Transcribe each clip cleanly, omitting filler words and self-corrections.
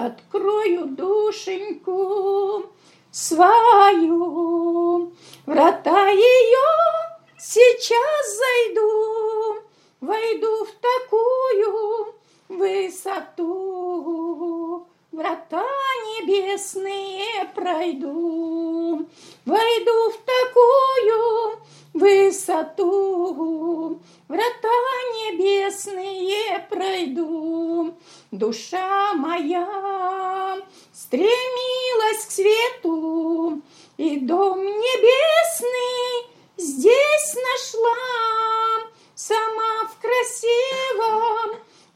Открою душеньку свою, врата ее сейчас зайду, войду в такую высоту, врата небесные пройду, войду в такую высоту, врата небесные пройду. Душа моя стремилась к свету, и дом небесный здесь нашла. Сама в красивом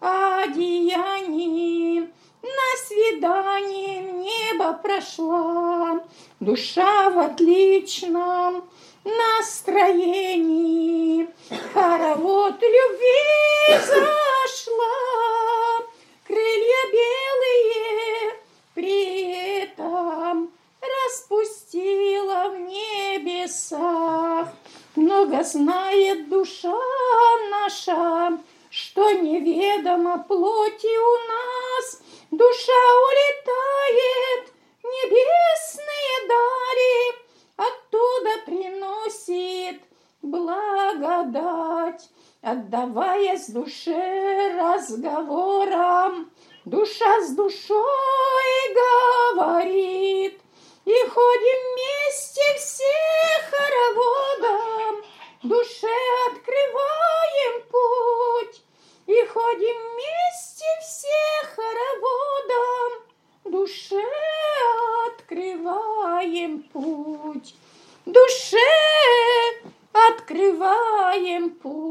одеянии на свидание в небо прошла. Душа в отличном настроении, хоровод любви зашла. Крылья белые при этом распустила в небесах. Много знает душа наша, что неведомо плоти у нас. Душа улетает в небесные дали, оттуда приносит благодать. Отдаваясь душе разговорам, душа с душой говорит, и ходим вместе все хороводом, душе открываем путь, и ходим вместе все хороводом, душе открываем путь, душе открываем путь.